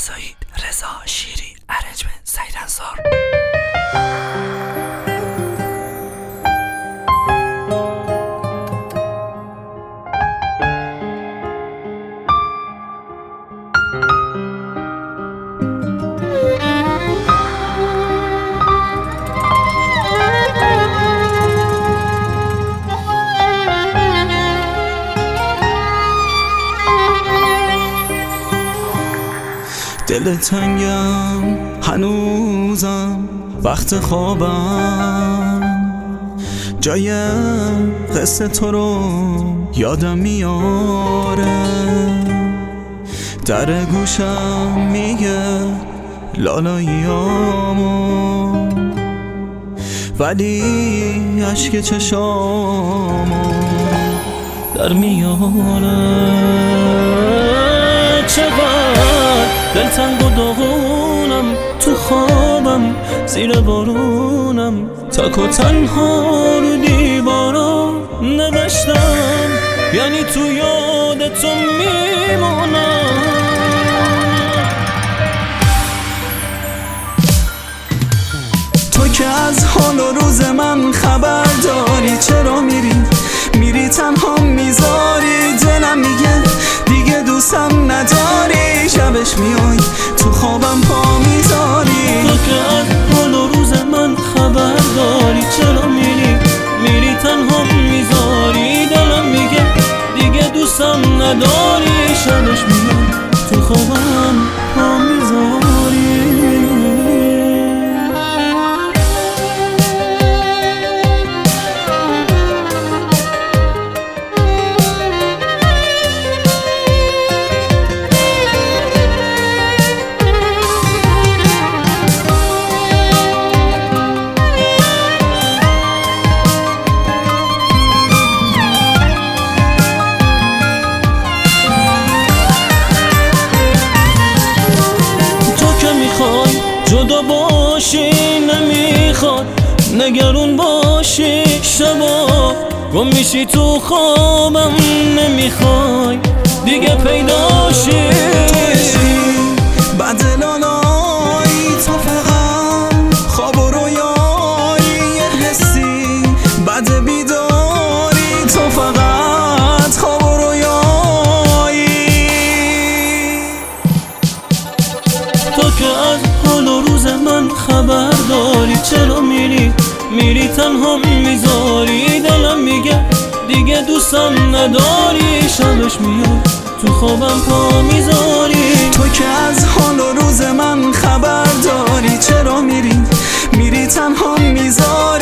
رضایی، رضا شیری، ارنجمنت سعید انصار. دل تنگم هنوزم وقت خوابم، جای قصه تو رو یادم میاره، در گوشم میگه لالاییامو، ولی عشق چشامو در میاره. چقدر دلتنگ و داغونم، تو خوابم زیر بارونم، تک و تنها رو دیوارا نوشتم، یعنی تو یاد تو میمونم. تو که از حال و روز من خبر داری، چرا میری تنها میذاری، دلم میگه دیگه دوستم نداری، شبش میای تو خوابم پا میذاری. تو که از حال و روز من خبر داری، چرا میری تنها میذاری، دلم میگه دیگه دوستم نداری، شبش میای تو خوابم پا میذاری. جدا باشی نمیخواد، نگرون باشی شبا گم میشی تو خوابم، نمیخوای دیگه پیداشی. بعد لالایی تو فقط خواب و رویایی، یه حسی بعد بیداری تو فقط خواب و رویایی. تو که از حال و روز من خبر داری، چرا میری تنها میذاری، دلم میگه دیگه دوستم نداری، شبش میاد تو خوابم پا میذاری. تو که از حال و روز من خبر داری، چرا میری تنها میذاری.